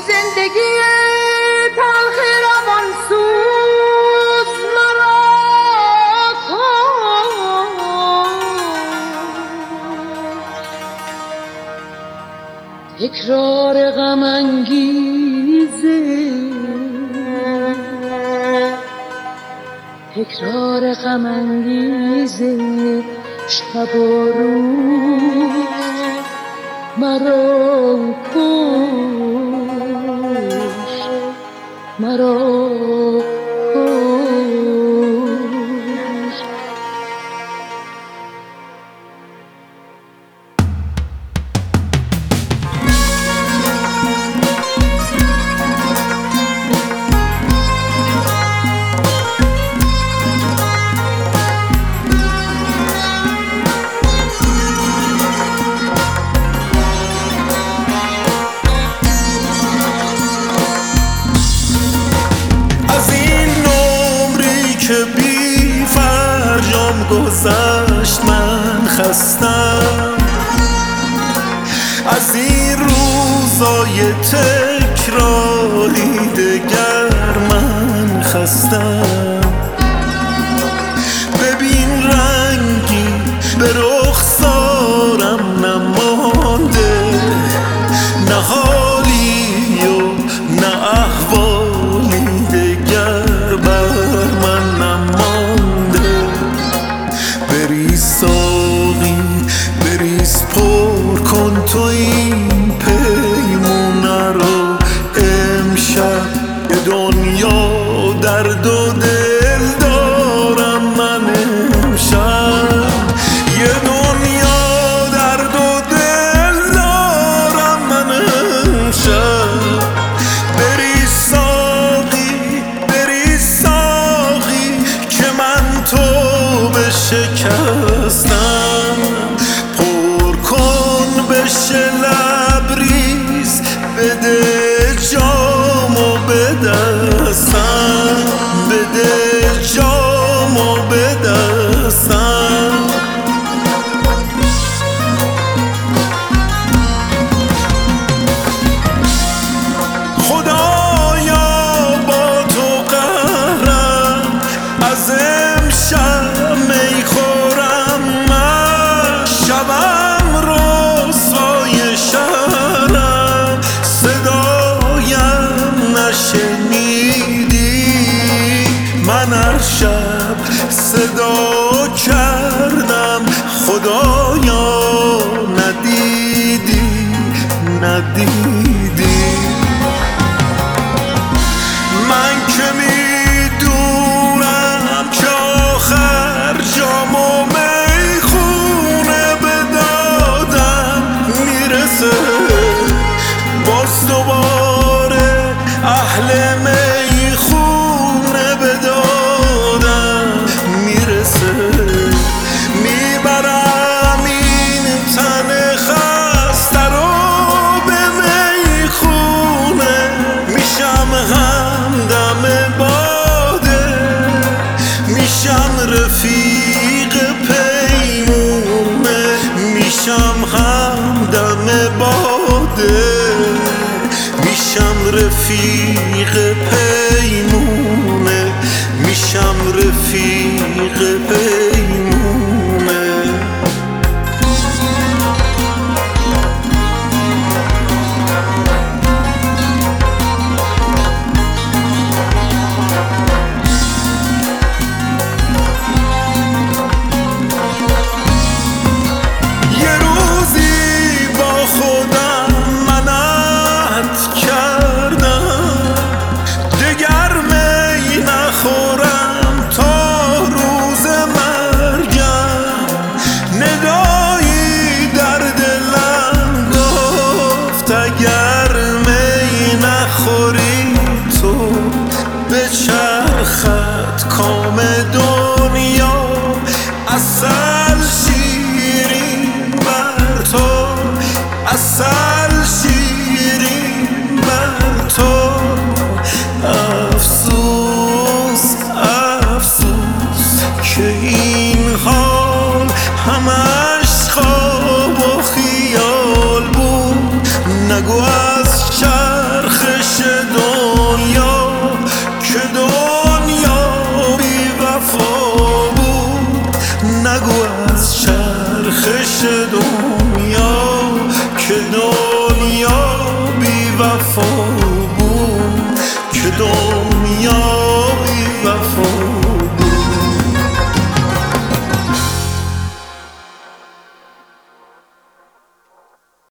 زندگی تلخ روان سوز مرا کن، تکرار غم انگیزه، تکرار غم انگیزه شب و روز مرا کش، مرا کش. بی فرجام گذشت من خستم، از این روزای تکراری دگر من خستم. ببین رنگی به رخسارم نمانده، نه حالی و نه احوالی دگر بر من نمانده. بریز ساقی بریز پر کن تو این پیمونه رو، امشب یه دنیا درد و دل دارم من، امشب یه دنیا درد و دل دارم من، امشب. بریز ساقی که من تو بشکستم، پر کن بشه لبریز، بده جامو به دستم، بده جامو به دستم. خدایا با تو قهرم، از امشب می خورم من، شبم رسوای شهرم، صدایم نشنیدی، من هر شب صدا کردم، خدایا ندیدی ندیدی. من که میدونم که آخر جامو میخونه به دادم میرسه، باز دوباره اهل میخونه به دادم میرسه. میبرم این تن خسته رو به میخونه، میشم همدم باده، میشم رفیق پیمونه، میشم همدم باده، میشم رفیق پیمونه، میشم رفیق پیمونه. یه روزی با خودم منت کردم، دگر می نخورم تا روز مرگم. ندایی در دلم گفت اگر می نخوری تو، به چرخت کام دنیا، عسل شیرین بر تو، عسل شیرین بر تو. افسوس افسوس که این حال همش خواب و خیال بود، نگو نشه